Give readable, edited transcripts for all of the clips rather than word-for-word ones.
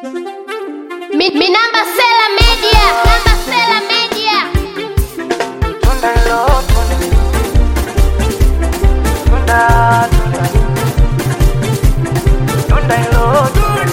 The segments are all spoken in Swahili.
Minamba Sela Media, Namba Sela Media. Tunda hilo, tunda hilo,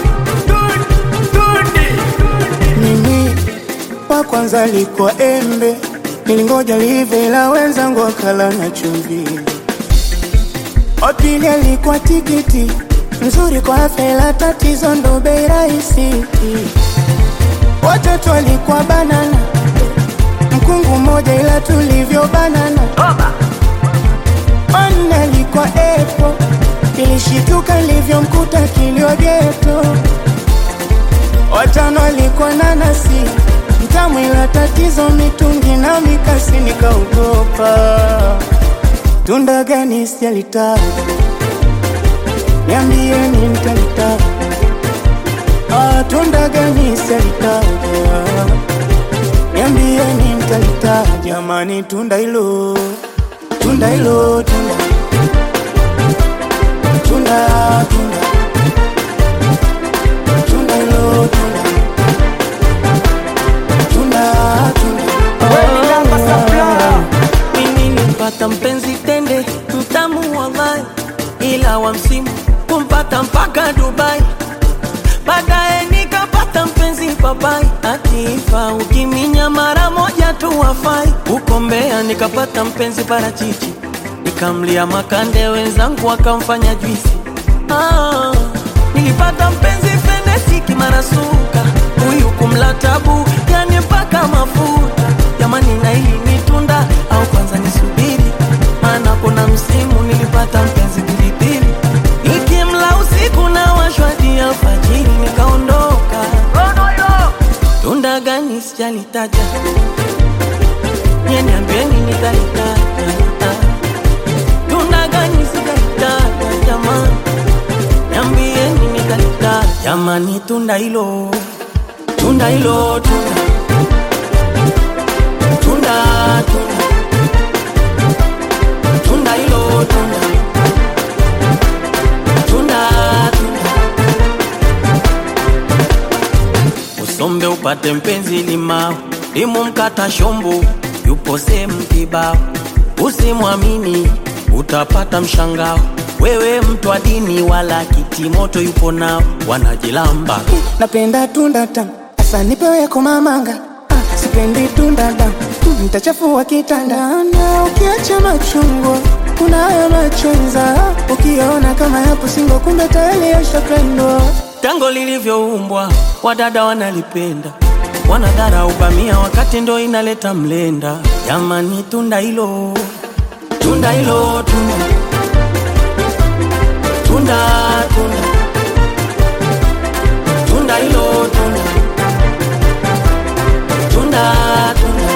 Mimi wa kwanza liko embe, nilingoja live la wenzangu wakala na chumvi. Wa pili alikuwa tikiti, nzuri kwa afya, tatizo ndo bei rahisi. Watatu alikuwa banana, mkungu mmoja ila tulivyo banana. Wanne alikuwa apple, nilishituka livyo mkuta kilio ghetto. Watano alikuwa nanasi, mtamu ila tatizo mitungi na mikasi, nikaogopa. Tunda gani sijalitaka, niambieni nitalitaka. Tunda gani sijalitaka, niambieni nitalitaka. Jamani tunda hilo, tunda hilo, tunda tunda tunda tunda hilo, tunda tunda tunda. Mimi nilipata mpenzi tende, mtamu wallahi, ila wa msimu kumpata mpaka Dubai. Baadaye nikapata mpenzi papai, atifa ukiminya mara moja tu wafai. Uko Mbeya nikapata mpenzi parachichi, nikamlia makande wenzangu wakamfanya juisi. Nilipata mpenzi fenesi kimarasuka, huyu kumla tabu yani mpaka mafuta. Jamani na hili ni tunda au kwanza nisubiri, maana kuna msimu nilipata mpenzi pilipili, nikimla usiku na washwadi alfajiri nikaondoka. Tunda gani sijalitaja, niambieni nitalitaja. Tunda gani sijalitaja jamani, niambieni nitalitaja. Jamani tunda hilo, tunda hilo, tunda tunda tunda tunda hilo, tunda tunda tunda. Usombe upate mpenzi limao, limu mkata shombo, yupo sehemu kibao. Usimwamini utapata mshangao, wewe mtu wa dini wala kitimoto yupo nao wanajilamba. Napenda tunda tamu, asa nipewe kumamanga. Sipendi tunda damu, nitachafua kitanda. Na ukiacha machungwa, kunayo machenza. Ukiona kama yapo singo, kumbe tayari yashapendwa. Tango lilivyoumbwa, wadada wanalipenda, wanadharau bamia wakati ndo inaleta mlenda. Jamani tunda hilo, tunda hilo, tunda tunda tunda tunda hilo, tunda tunda tunda.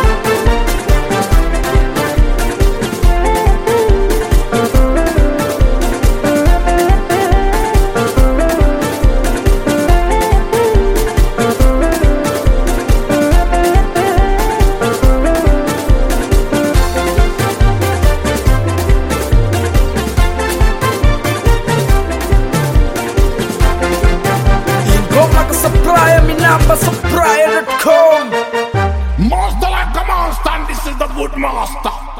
Supplier, me number supplier.com. Master like a monster, and this is the good master.